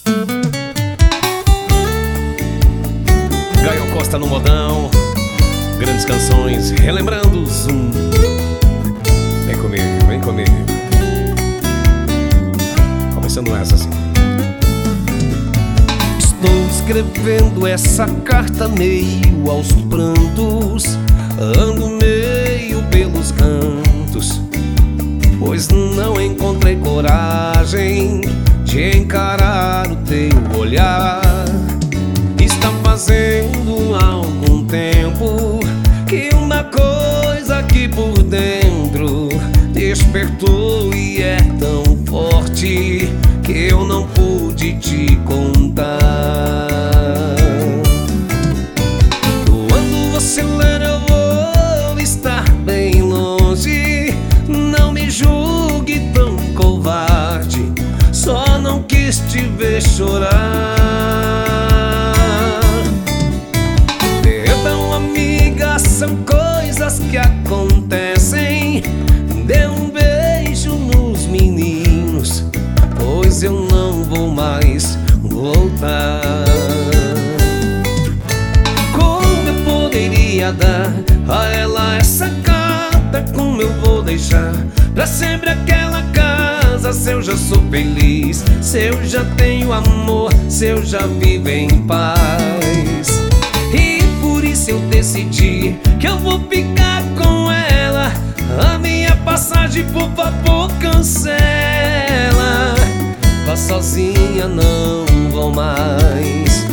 Gael Costa no modão, grandes canções, relembrando o Zoom. Vem comigo, vem comigo. Começando essa assim. Estou escrevendo essa carta meio aos prantos, ando meio pelos cantos, pois não encontrei coragem de encarar o teu olhar. Está fazendo algum tempo que uma coisa aqui por dentro despertou e é tão forte que eu não pude te contar. Quando você ler eu vou estar bem longe, não me julgue tão covarde, só não quis te ver chorar. Perdão, amiga, são coisas que acontecem. Dê um beijo nos meninos, pois eu não vou mais voltar. Como eu poderia dar a ela essa carta? Como eu vou deixar pra sempre aquela casa? Se eu já sou feliz, se eu já tenho amor, se eu já vivo em paz. E por isso eu decidi que eu vou ficar com ela. A minha passagem, por favor, cancela. Vá sozinha, não vou mais.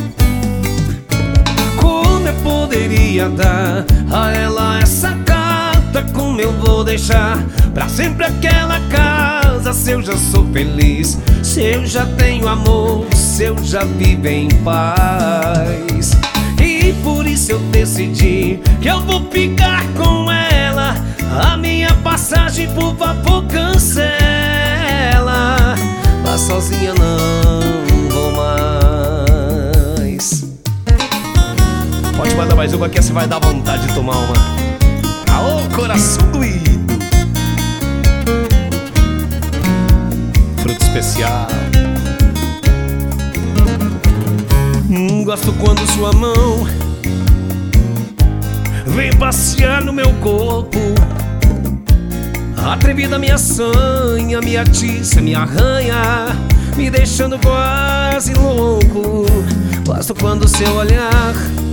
Como eu poderia dar a ela essa carta? Como eu vou deixar pra sempre aquela casa? Se eu já sou feliz, se eu já tenho amor, se eu já vivo em paz. E por isso eu decidi que eu vou ficar com ela. A minha passagem, por favor, cancela. Vá sozinha, não vou mais. Pode mandar mais uma que você vai dar vontade de tomar uma. Aô, coração doído. Fruto especial. Gosto quando sua mão vem passear no meu corpo. Atrevida me assanha, me atiça, me arranha, me deixando quase louco. Gosto quando seu olhar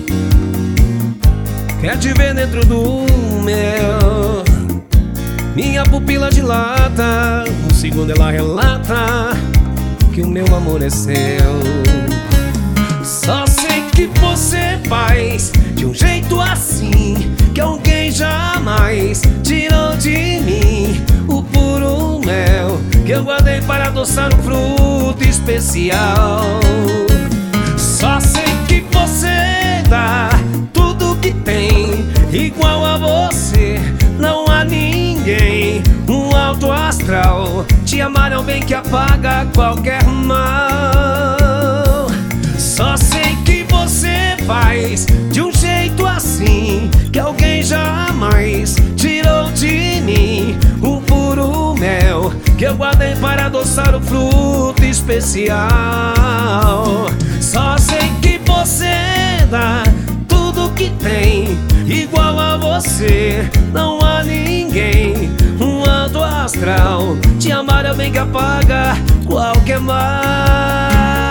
quer te ver dentro do meu. Minha pupila dilata, um segundo ela relata que o meu amor é seu. Só sei que você faz de um jeito assim que alguém jamais tirou de mim o puro mel que eu guardei para adoçar um fruto especial. Só sei que você dá tudo que tem, igual a você não há ninguém. Um alto astral, te amar é o bem que apaga qualquer mal. Só sei que você faz de um jeito assim que alguém jamais tirou de mim o puro mel que eu guardei para adoçar o fruto especial. Só sei que você dá tudo que tem, igual a você não há ninguém. Um alto astral, te amar é o bem que apaga qualquer mal.